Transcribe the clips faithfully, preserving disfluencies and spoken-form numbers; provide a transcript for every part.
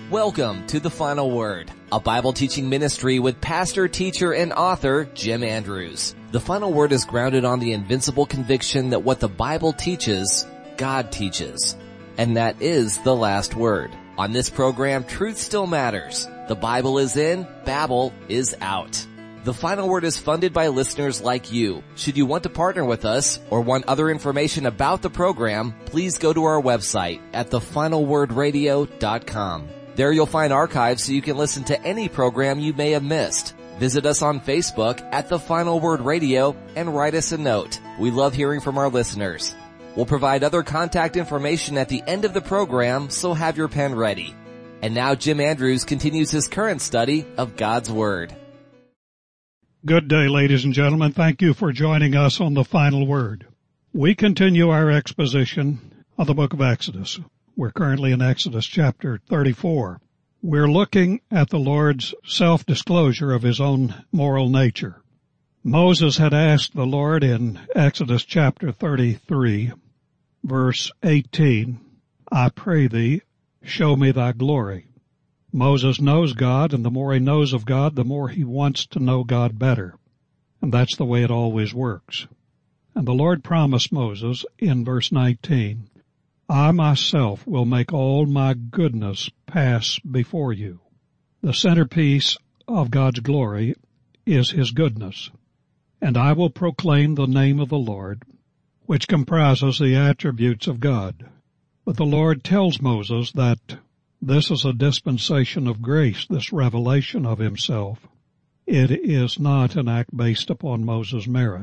Welcome to The Final Word, a Bible teaching ministry with pastor, teacher, and author Jim Andrews. The Final Word is grounded on the invincible conviction that what the Bible teaches, God teaches. And that is the last word. On this program, truth still matters. The Bible is in, Babel is out. The Final Word is funded by listeners like you. Should you want to partner with us or want other information about the program, please go to our website at the final word radio dot com. There you'll find archives so you can listen to any program you may have missed. Visit us on Facebook at The Final Word Radio and write us a note. We love hearing from our listeners. We'll provide other contact information at the end of the program, so have your pen ready. And now Jim Andrews continues his current study of God's Word. Good day, ladies and gentlemen. Thank you for joining us on The Final Word. We continue our exposition of the book of Exodus. We're currently in Exodus chapter thirty-four. We're looking at the Lord's self-disclosure of his own moral nature. Moses had asked the Lord in Exodus chapter thirty-three, verse eighteen, I pray thee, show me thy glory. Moses knows God, and the more he knows of God, the more he wants to know God better. And that's the way it always works. And the Lord promised Moses in verse nineteen, I myself will make all my goodness pass before you. The centerpiece of God's glory is his goodness. And I will proclaim the name of the Lord, which comprises the attributes of God. But the Lord tells Moses that this is a dispensation of grace, this revelation of himself. It is not an act based upon Moses' merit.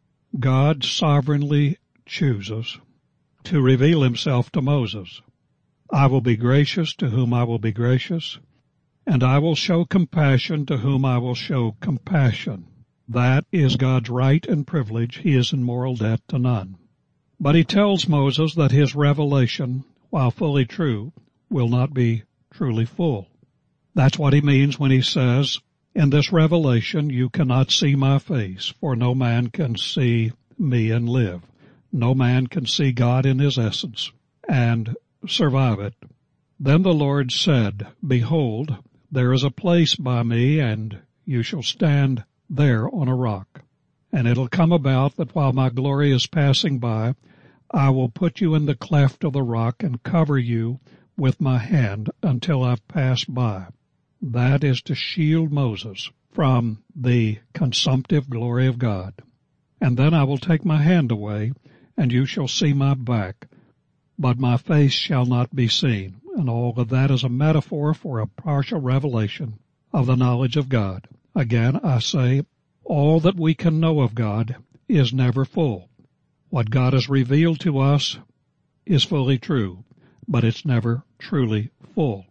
God sovereignly chooses to reveal himself to Moses. I will be gracious to whom I will be gracious, and I will show compassion to whom I will show compassion. That is God's right and privilege. He is in moral debt to none. But he tells Moses that his revelation, while fully true, will not be truly full. That's what he means when he says, in this revelation you cannot see my face, for no man can see me and live. No man can see God in his essence and survive it. Then the Lord said, Behold, there is a place by me, and you shall stand there on a rock. And it'll come about that while my glory is passing by, I will put you in the cleft of the rock and cover you with my hand until I've passed by. That is to shield Moses from the consumptive glory of God. And then I will take my hand away, and you shall see my back, but my face shall not be seen. And all of that is a metaphor for a partial revelation of the knowledge of God. Again, I say, all that we can know of God is never full. What God has revealed to us is fully true, but it's never truly full.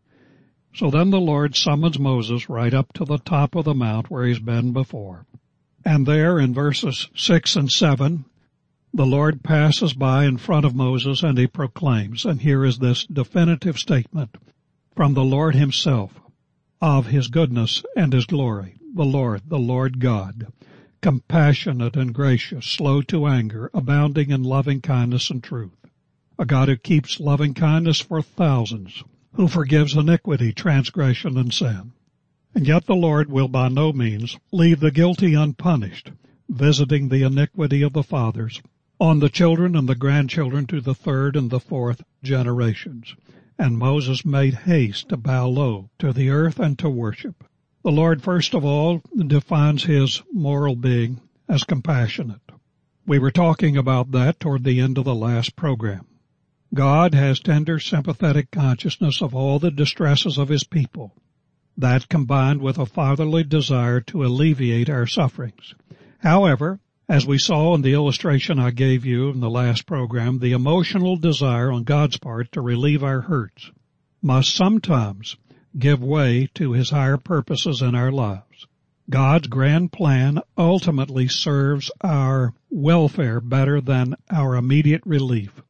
So then the Lord summons Moses right up to the top of the mount where he's been before. And there in verses six and seven, the Lord passes by in front of Moses and he proclaims, and here is this definitive statement from the Lord himself of his goodness and his glory. The Lord, the Lord God, compassionate and gracious, slow to anger, abounding in loving kindness and truth. A God who keeps loving kindness for thousands, who forgives iniquity, transgression, and sin. And yet the Lord will by no means leave the guilty unpunished, visiting the iniquity of the fathers on the children and the grandchildren to the third and the fourth generations. And Moses made haste to bow low to the earth and to worship. The Lord, first of all, defines his moral being as compassionate. We were talking about that toward the end of the last program. God has tender, sympathetic consciousness of all the distresses of his people. That combined with a fatherly desire to alleviate our sufferings. However, as we saw in the illustration I gave you in the last program, the emotional desire on God's part to relieve our hurts must sometimes give way to his higher purposes in our lives. God's grand plan ultimately serves our welfare better than our immediate relief.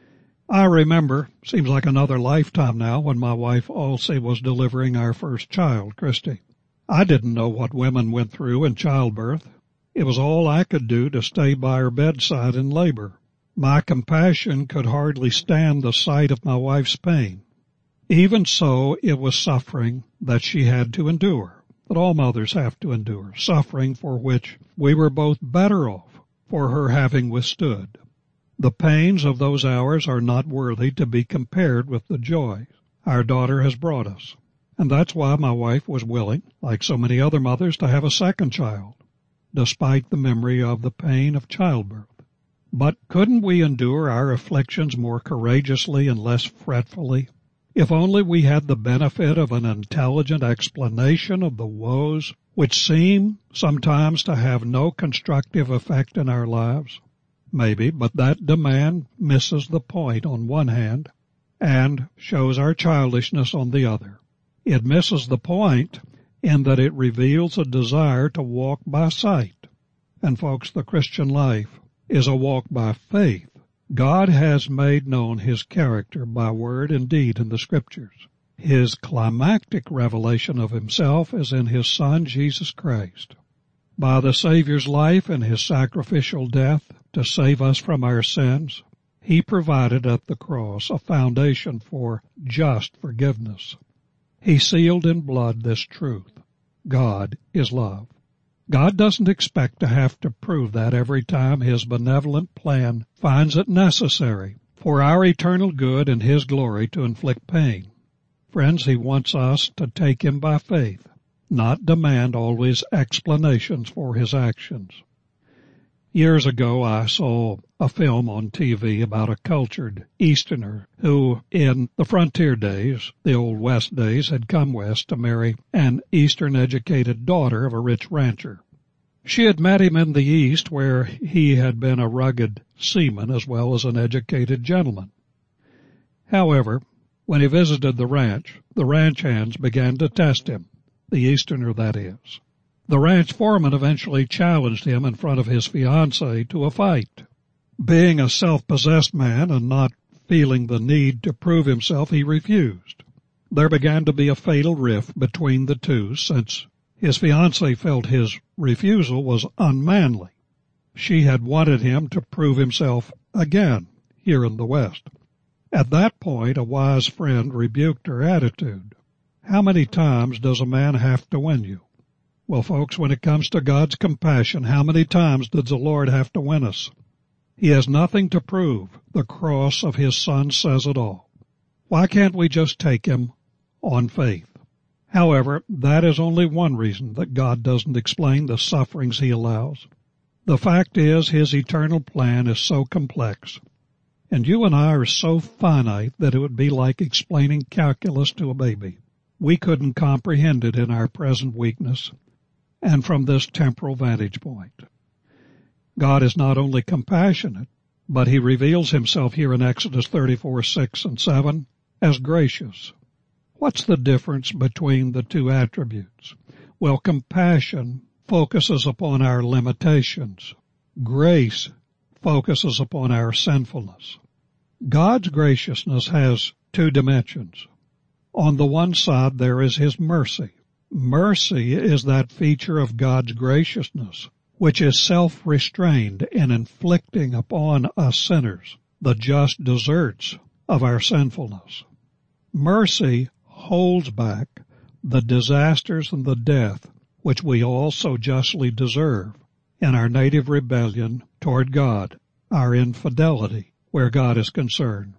I remember, seems like another lifetime now, when my wife Alcy was delivering our first child, Christy. I didn't know what women went through in childbirth. It was all I could do to stay by her bedside in labor. My compassion could hardly stand the sight of my wife's pain. Even so, it was suffering that she had to endure, that all mothers have to endure, suffering for which we were both better off for her having withstood. The pains of those hours are not worthy to be compared with the joy our daughter has brought us. And that's why my wife was willing, like so many other mothers, to have a second child, despite the memory of the pain of childbirth. But couldn't we endure our afflictions more courageously and less fretfully, if only we had the benefit of an intelligent explanation of the woes which seem sometimes to have no constructive effect in our lives? Maybe, but that demand misses the point on one hand and shows our childishness on the other. It misses the point in that it reveals a desire to walk by sight. And folks, the Christian life is a walk by faith. God has made known His character by word and deed in the Scriptures. His climactic revelation of Himself is in His Son, Jesus Christ. By the Savior's life and His sacrificial death to save us from our sins, He provided at the cross a foundation for just forgiveness. He sealed in blood this truth: God is love. God doesn't expect to have to prove that every time His benevolent plan finds it necessary for our eternal good and His glory to inflict pain. Friends, He wants us to take Him by faith, not demand always explanations for His actions. Years ago, I saw a film on T V about a cultured Easterner who, in the frontier days, the old West days, had come west to marry an Eastern-educated daughter of a rich rancher. She had met him in the East, where he had been a rugged seaman as well as an educated gentleman. However, when he visited the ranch, the ranch hands began to test him, the Easterner that is. The ranch foreman eventually challenged him in front of his fiancée to a fight. Being a self-possessed man and not feeling the need to prove himself, he refused. There began to be a fatal rift between the two, since his fiancée felt his refusal was unmanly. She had wanted him to prove himself again here in the West. At that point, a wise friend rebuked her attitude. How many times does a man have to win you? Well, folks, when it comes to God's compassion, how many times does the Lord have to win us? He has nothing to prove. The cross of His Son says it all. Why can't we just take Him on faith? However, that is only one reason that God doesn't explain the sufferings He allows. The fact is, His eternal plan is so complex, and you and I are so finite that it would be like explaining calculus to a baby. We couldn't comprehend it in our present weakness and from this temporal vantage point. God is not only compassionate, but He reveals Himself here in Exodus thirty-four, six and seven as gracious. What's the difference between the two attributes? Well, compassion focuses upon our limitations. Grace focuses upon our sinfulness. God's graciousness has two dimensions. On the one side, there is His mercy. Mercy is that feature of God's graciousness which is self-restrained in inflicting upon us sinners the just deserts of our sinfulness. Mercy holds back the disasters and the death which we all so justly deserve in our native rebellion toward God, our infidelity where God is concerned.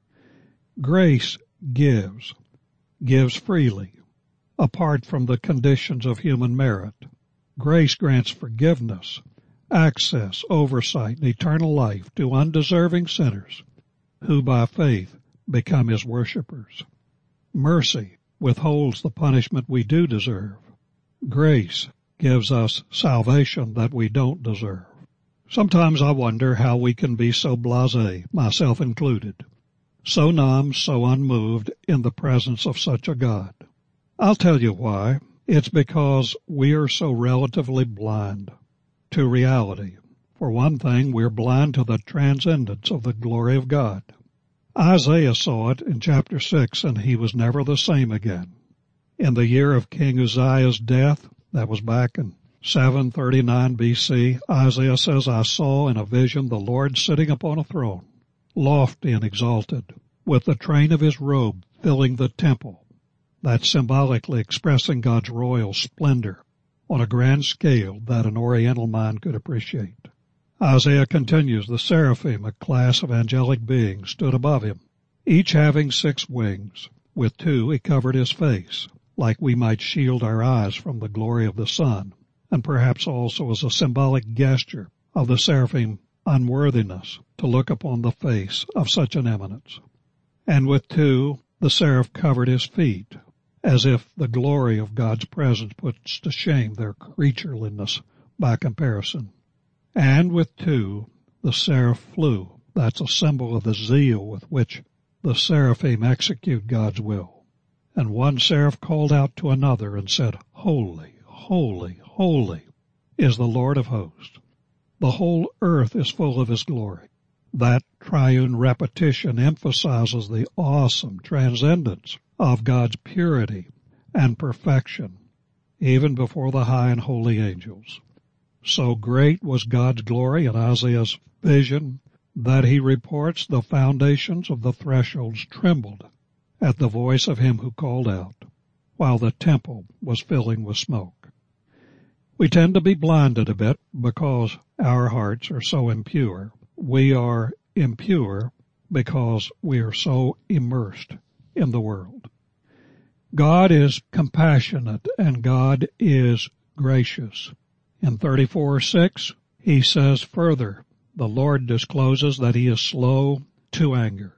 Grace gives, gives freely, apart from the conditions of human merit. Grace grants forgiveness, access, oversight, and eternal life to undeserving sinners who by faith become His worshipers. Mercy withholds the punishment we do deserve. Grace gives us salvation that we don't deserve. Sometimes I wonder how we can be so blasé, myself included, so numb, so unmoved in the presence of such a God. I'll tell you why. It's because we are so relatively blind to reality. For one thing, we're blind to the transcendence of the glory of God. Isaiah saw it in chapter six, and he was never the same again. In the year of King Uzziah's death, that was back in seven thirty-nine B C, Isaiah says, I saw in a vision the Lord sitting upon a throne, lofty and exalted, with the train of His robe filling the temple. That's symbolically expressing God's royal splendor on a grand scale that an Oriental mind could appreciate. Isaiah continues, the seraphim, a class of angelic beings, stood above him, each having six wings. With two he covered his face, like we might shield our eyes from the glory of the sun, and perhaps also as a symbolic gesture of the seraphim unworthiness to look upon the face of such an eminence. And with two the seraph covered his feet, as if the glory of God's presence puts to shame their creatureliness by comparison. And with two the seraph flew. That's a symbol of the zeal with which the seraphim execute God's will. And one seraph called out to another and said, Holy, holy, holy is the Lord of hosts. The whole earth is full of his glory. That triune repetition emphasizes the awesome transcendence of God's purity and perfection, even before the high and holy angels. So great was God's glory in Isaiah's vision that he reports the foundations of the thresholds trembled at the voice of him who called out, while the temple was filling with smoke. We tend to be blinded a bit because our hearts are so impure. We are impure because we are so immersed in the world. God is compassionate and God is gracious. In thirty-four six, he says further, the Lord discloses that he is slow to anger.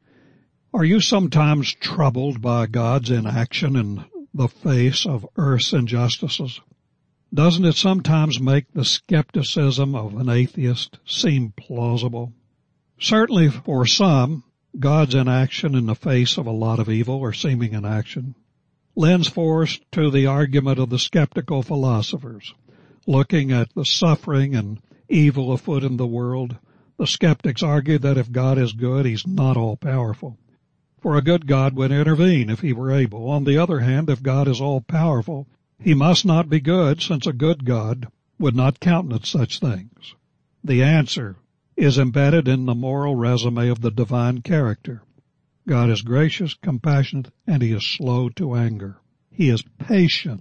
Are you sometimes troubled by God's inaction in the face of earth's injustices? Doesn't it sometimes make the skepticism of an atheist seem plausible? Certainly for some, God's inaction in the face of a lot of evil or seeming inaction lends force to the argument of the skeptical philosophers. Looking at the suffering and evil afoot in the world, the skeptics argue that if God is good, he's not all-powerful. For a good God would intervene if he were able. On the other hand, if God is all-powerful, he must not be good, since a good God would not countenance such things. The answer is embedded in the moral resume of the divine character. God is gracious, compassionate, and he is slow to anger. He is patient.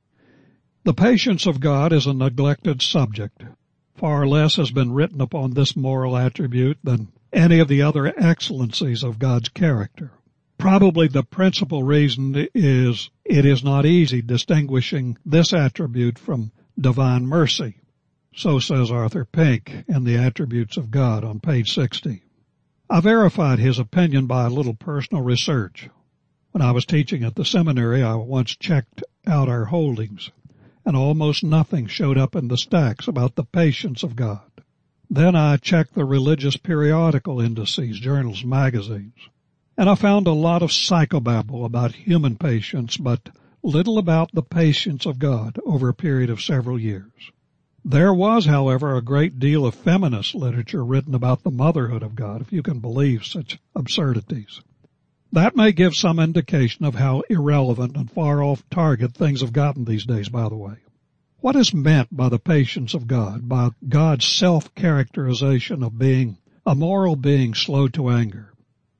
The patience of God is a neglected subject. Far less has been written upon this moral attribute than any of the other excellencies of God's character. Probably the principal reason is it is not easy distinguishing this attribute from divine mercy. So says Arthur Pink in The Attributes of God on page sixty. I verified his opinion by a little personal research. When I was teaching at the seminary, I once checked out our holdings, and almost nothing showed up in the stacks about the patience of God. Then I checked the religious periodical indices, journals, magazines, and I found a lot of psychobabble about human patience, but little about the patience of God over a period of several years. There was, however, a great deal of feminist literature written about the motherhood of God, if you can believe such absurdities. That may give some indication of how irrelevant and far off target things have gotten these days, by the way. What is meant by the patience of God, by God's self-characterization of being a moral being slow to anger?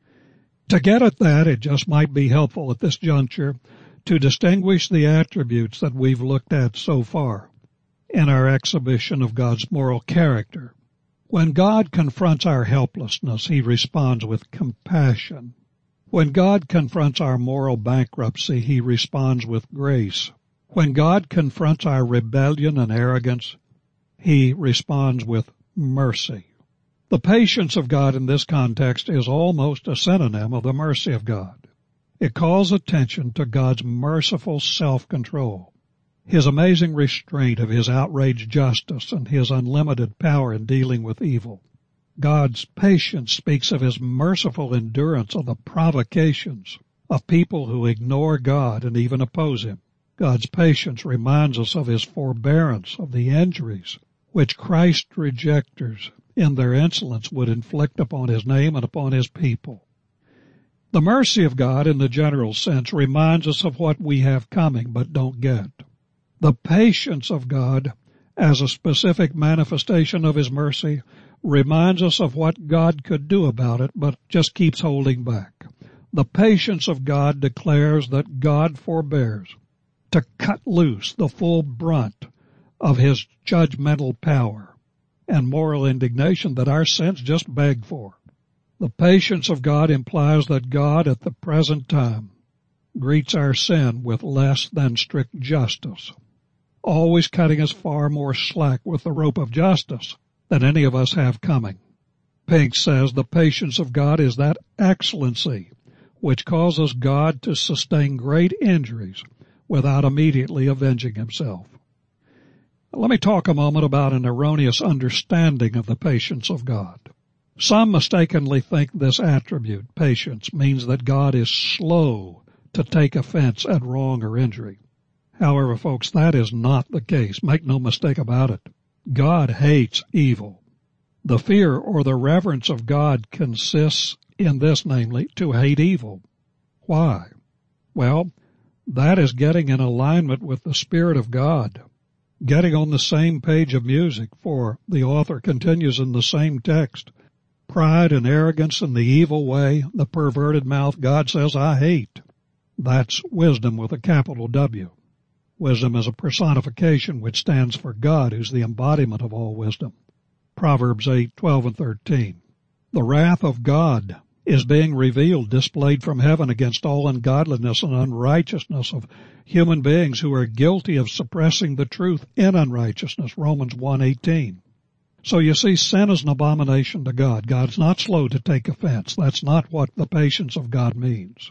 To get at that, it just might be helpful at this juncture to distinguish the attributes that we've looked at so far in our exhibition of God's moral character. When God confronts our helplessness, he responds with compassion. When God confronts our moral bankruptcy, he responds with grace. When God confronts our rebellion and arrogance, he responds with mercy. The patience of God in this context is almost a synonym of the mercy of God. It calls attention to God's merciful self-control, his amazing restraint of his outraged justice, and his unlimited power in dealing with evil. God's patience speaks of his merciful endurance of the provocations of people who ignore God and even oppose him. God's patience reminds us of his forbearance of the injuries which Christ's rejectors in their insolence would inflict upon his name and upon his people. The mercy of God in the general sense reminds us of what we have coming but don't get. The patience of God as a specific manifestation of his mercy reminds us of what God could do about it, but just keeps holding back. The patience of God declares that God forbears to cut loose the full brunt of his judgmental power and moral indignation that our sins just beg for. The patience of God implies that God at the present time greets our sin with less than strict justice, always cutting us far more slack with the rope of justice than any of us have coming. Pink says the patience of God is that excellency which causes God to sustain great injuries without immediately avenging himself. Let me talk a moment about an erroneous understanding of the patience of God. Some mistakenly think this attribute, patience, means that God is slow to take offense at wrong or injury. However, folks, that is not the case. Make no mistake about it. God hates evil. The fear or the reverence of God consists in this, namely, to hate evil. Why? Well, that is getting in alignment with the Spirit of God, getting on the same page of music, for the author continues in the same text. Pride and arrogance and the evil way, the perverted mouth, God says, I hate. That's wisdom with a capital W. Wisdom is a personification which stands for God, who's the embodiment of all wisdom. Proverbs eight, twelve and thirteen. The wrath of God is being revealed, displayed from heaven against all ungodliness and unrighteousness of human beings who are guilty of suppressing the truth in unrighteousness. Romans one eighteen. So you see, sin is an abomination to God. God's not slow to take offense. That's not what the patience of God means.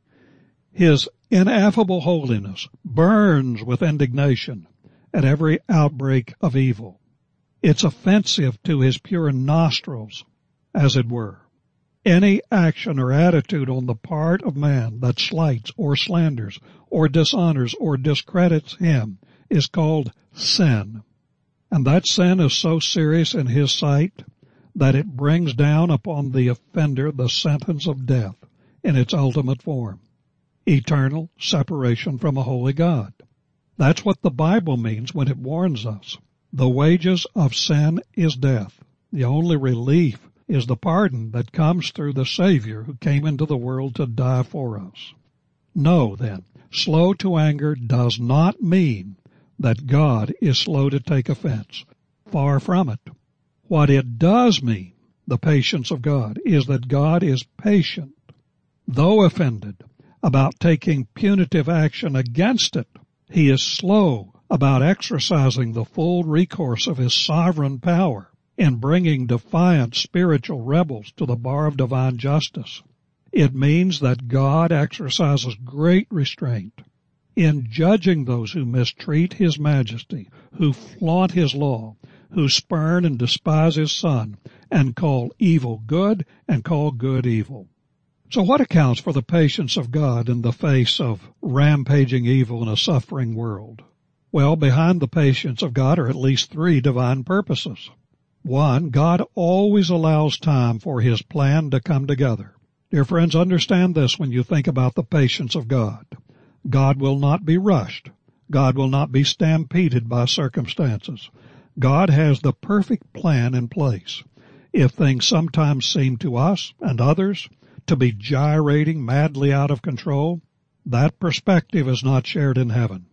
His ineffable holiness burns with indignation at every outbreak of evil. It's offensive to his pure nostrils, as it were. Any action or attitude on the part of man that slights or slanders or dishonors or discredits him is called sin. And that sin is so serious in his sight that it brings down upon the offender the sentence of death in its ultimate form, eternal separation from a holy God. That's what the Bible means when it warns us. The wages of sin is death. The only relief is the pardon that comes through the Savior who came into the world to die for us. No, then, slow to anger does not mean that God is slow to take offense. Far from it. What it does mean, the patience of God, is that God is patient, though offended, about taking punitive action against it. He is slow about exercising the full recourse of his sovereign power in bringing defiant spiritual rebels to the bar of divine justice. It means that God exercises great restraint in judging those who mistreat his majesty, who flaunt his law, who spurn and despise his Son, and call evil good and call good evil. So what accounts for the patience of God in the face of rampaging evil in a suffering world? Well, behind the patience of God are at least three divine purposes. One, God always allows time for his plan to come together. Dear friends, understand this when you think about the patience of God. God will not be rushed. God will not be stampeded by circumstances. God has the perfect plan in place. If things sometimes seem to us and others to be gyrating madly out of control, that perspective is not shared in heaven.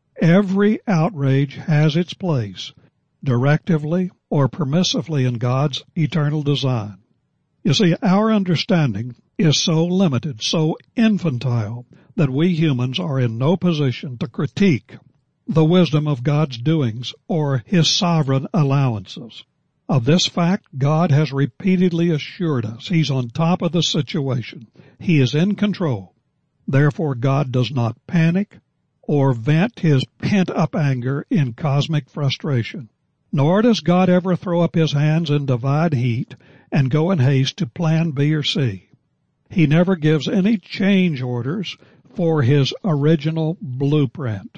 Every outrage has its place, directively or permissively in God's eternal design. You see, our understanding is so limited, so infantile, that we humans are in no position to critique the wisdom of God's doings or his sovereign allowances. Of this fact, God has repeatedly assured us he's on top of the situation. He is in control. Therefore, God does not panic or vent his pent-up anger in cosmic frustration. Nor does God ever throw up his hands in divine heat and go in haste to plan B or C. He never gives any change orders for his original blueprint.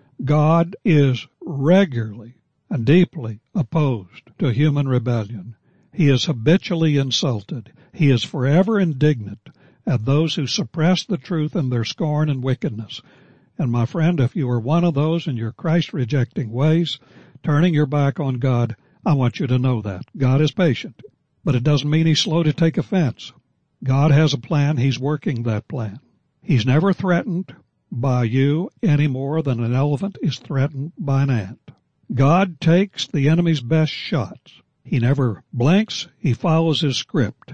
God is regularly and deeply opposed to human rebellion. He is habitually insulted. He is forever indignant at those who suppress the truth in their scorn and wickedness. And my friend, if you are one of those in your Christ-rejecting ways, turning your back on God, I want you to know that. God is patient, but it doesn't mean he's slow to take offense. God has a plan. He's working that plan. He's never threatened by you any more than an elephant is threatened by an ant. God takes the enemy's best shots. He never blinks. He follows his script.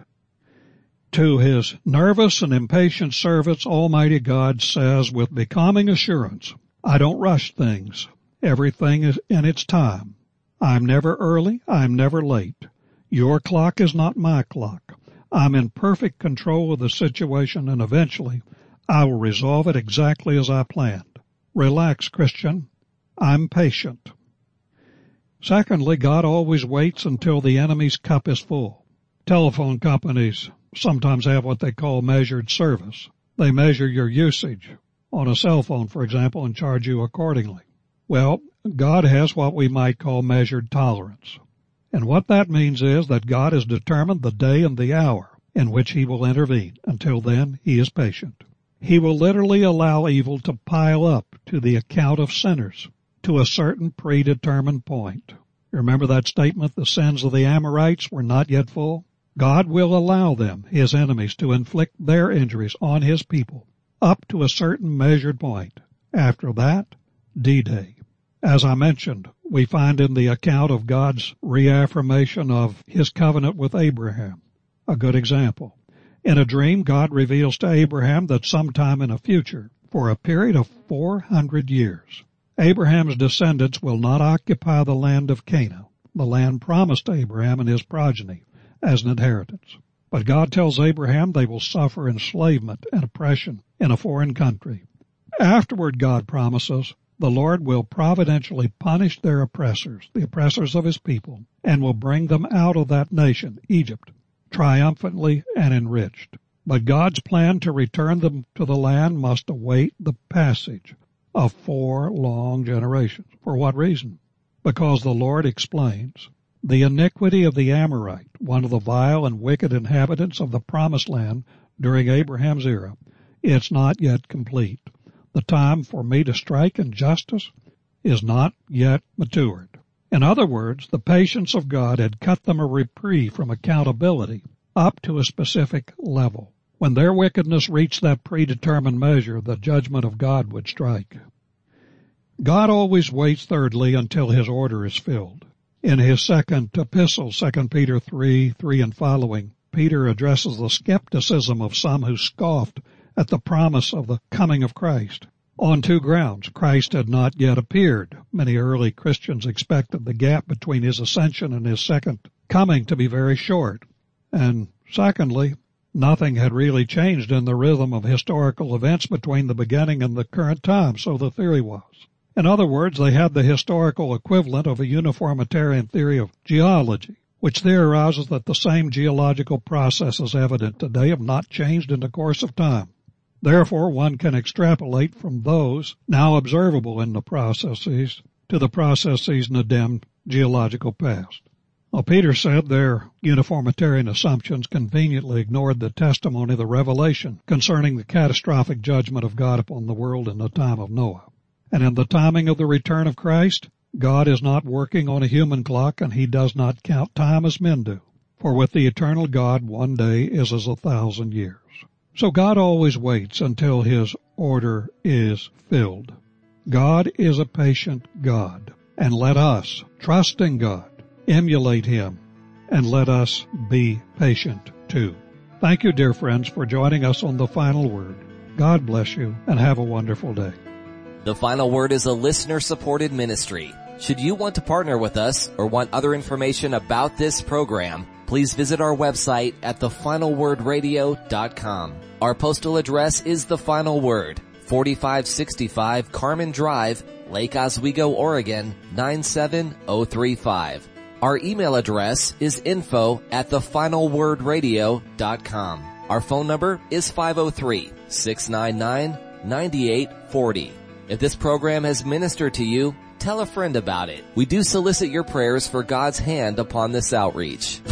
To his nervous and impatient servants, Almighty God says with becoming assurance, I don't rush things. Everything is in its time. I'm never early. I'm never late. Your clock is not my clock. I'm in perfect control of the situation, and eventually I will resolve it exactly as I planned. Relax, Christian. I'm patient. Secondly, God always waits until the enemy's cup is full. Telephone companies sometimes have what they call measured service. They measure your usage on a cell phone, for example, and charge you accordingly. Well, God has what we might call measured tolerance. And what that means is that God has determined the day and the hour in which he will intervene. Until then, he is patient. He will literally allow evil to pile up to the account of sinners to a certain predetermined point. Remember that statement, the sins of the Amorites were not yet full? God will allow them, his enemies, to inflict their injuries on his people up to a certain measured point. After that, D-Day. As I mentioned, we find in the account of God's reaffirmation of his covenant with Abraham a good example. In a dream, God reveals to Abraham that sometime in the future, for a period of four hundred years, Abraham's descendants will not occupy the land of Canaan, the land promised to Abraham and his progeny, as an inheritance. But God tells Abraham they will suffer enslavement and oppression in a foreign country. Afterward, God promises, the Lord will providentially punish their oppressors, the oppressors of his people, and will bring them out of that nation, Egypt, triumphantly and enriched. But God's plan to return them to the land must await the passage of four long generations. For what reason? Because the Lord explains, the iniquity of the Amorite, one of the vile and wicked inhabitants of the promised land during Abraham's era, it's not yet complete. The time for me to strike in justice is not yet matured. In other words, the patience of God had cut them a reprieve from accountability up to a specific level. When their wickedness reached that predetermined measure, the judgment of God would strike. God always waits, thirdly, until his order is filled. In his second epistle, Second Peter three, three and following, Peter addresses the skepticism of some who scoffed at the promise of the coming of Christ. On two grounds. Christ had not yet appeared. Many early Christians expected the gap between his ascension and his second coming to be very short. And secondly, nothing had really changed in the rhythm of historical events between the beginning and the current time, so the theory was. In other words, they had the historical equivalent of a uniformitarian theory of geology, which theorizes that the same geological processes evident today have not changed in the course of time. Therefore, one can extrapolate from those now observable in the processes to the processes in the dim geological past. Well, Peter said their uniformitarian assumptions conveniently ignored the testimony of the revelation concerning the catastrophic judgment of God upon the world in the time of Noah. And in the timing of the return of Christ, God is not working on a human clock, and he does not count time as men do. For with the eternal God, one day is as a thousand years. So God always waits until his order is filled. God is a patient God. And let us, trust in God, emulate him, and let us be patient too. Thank you, dear friends, for joining us on The Final Word. God bless you, and have a wonderful day. The Final Word is a listener-supported ministry. Should you want to partner with us or want other information about this program, please visit our website at the final word radio dot com. Our postal address is The Final Word, forty-five sixty-five Carmen Drive, Lake Oswego, Oregon, nine seven zero three five. Our email address is info at the final word radio dot com. Our phone number is five oh three, six nine nine, nine eight four oh. If this program has ministered to you, tell a friend about it. We do solicit your prayers for God's hand upon this outreach.